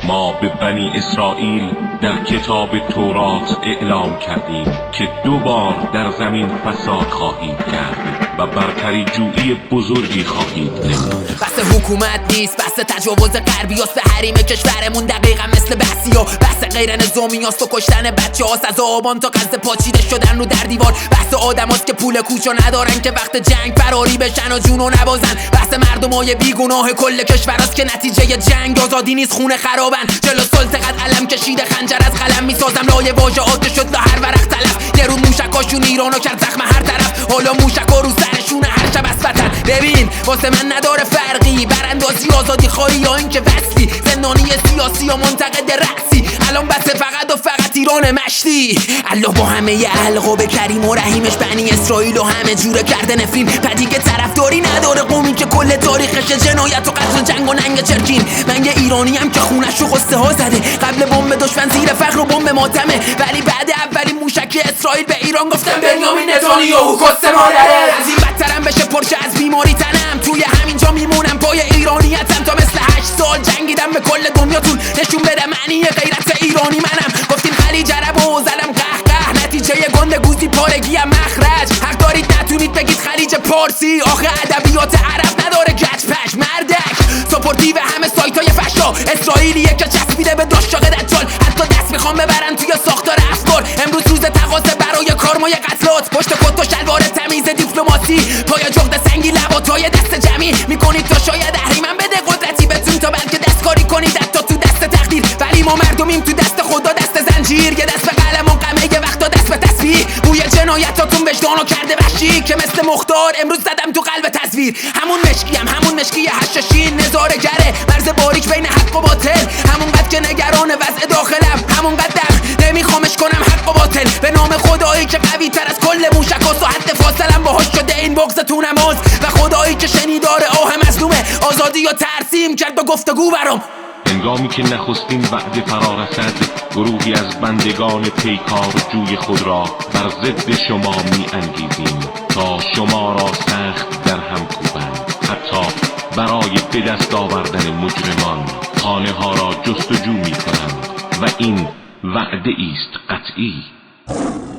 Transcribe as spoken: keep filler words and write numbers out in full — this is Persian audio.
ما به بنی اسرائیل در کتاب تورات اعلام کردیم که دو بار در زمین فساد خواهید کرد و برتری جویی بزرگی خواهید نمود. بحث حکومت نیست، بحث تجاوز غربیاست به حریم کشورمون، دقیقا مثل بحثیا. بحث غیر نظامیاست و کشتن بچه هاست، از آبان تا قصد پاچیده شدن رو در دیوار. بحث آدم هاست که پول کوچو ندارن که وقت جنگ فراری بشن و جونو نبازن. بحث مردم های بیگناه کل کشور است که نتیجه جنگ آزادی نیست، خونه خرابن. جلو سلطقت علم کشیده خنجر از قلم میسازم، لایه واژه آت شد لا هر ورق تلف. یه روز موشکاشون ایرانو کرد زخم هر طرف، حالا موشکا رو سرشونه هر شب از وطن. ببین واسه من نداره فرقی، براندازی آزادی خواهی یا اینکه وصلی، زندانی سیاسی یا منتقد رأسی. الان بس فقط و فقط ایران مشتی. الله با همه علقا به کریم و رحیمش بنی اسرائیل و همه جوره کرده نفرین. پدی که طرفداری نداره قومی که کل تاریخش جنایت و قتل و جنگ و ننگ چرکین. من یه ایرانی ام که خونش رو قصه ها زده، قبل بمب دشمن زیر فخر و بمب ماتمه، ولی بعد اولین موشک اسرائیل به ایران گفتم بنیامین نتانیاهو کس مادره. از این بدترم بشه پرچه از بیماری تنم، توی همینجا میمونم پای ایرانیتم تا مثل هشت سال جنگیدم به کل دنیاتون، نشون بده معنی غیرت ایرانی منم. گفتین خلیج عرب و زدم قهقه، نتیجه گنده گوزی پارگی هم مخرج. حق دارید نتونید بگید خلیج پارسی، آخه ادبیات عرب نداره گچ پش مردک. سپورتیو همه سایتای فحشا، اسرائیلیه که چسبیده به داشاق دجال، حتی دست میخوام ببرن توی ساختار افکار. امروز روز تقاضا برای کارمای قتلات، پشت کت و شلوار تمیز دیپلماسی، پای جغد سنگی لباتای دست جمعی میکنید تا شاید اهریمن بده قدرتی بهتون، تا بلکه دستکاری کنید حتی تو دست تقدیر. ولی ما مردمیم تو دست خدا دست زنجیر، یه دست به قلم و قمه، یه وقتا دست به تسبیح. بوی جنایتاتون وجدانو کرده وحشی، که مثل مختار امروز زدم تو قلب تصویر. همون مشکیم همون مشکی حشاشین، نظاره گره مرز باریک بین حق و باطل، همون قد که نگران وضع داخلم، همون قدم نمیخوامش کنم حق و باطل. به نام خدایی که قوی تر از کل موشکاست و حد فاصلم باهاش شده این بغض تو نماز، و خدایی که شنیدار آه مظلومه، آزادی و ترسیم کرد و گفتگو برام. هنگامی که نخستین وعده فرا رسد، گروهی از بندگان پیکار جوی خود را بر ضد شما می انگیزیم تا شما را سخت در هم کوبند، حتی برای به دست آوردن مجرمان خانه ها را جستجو می کنند و این وعده است قطعی.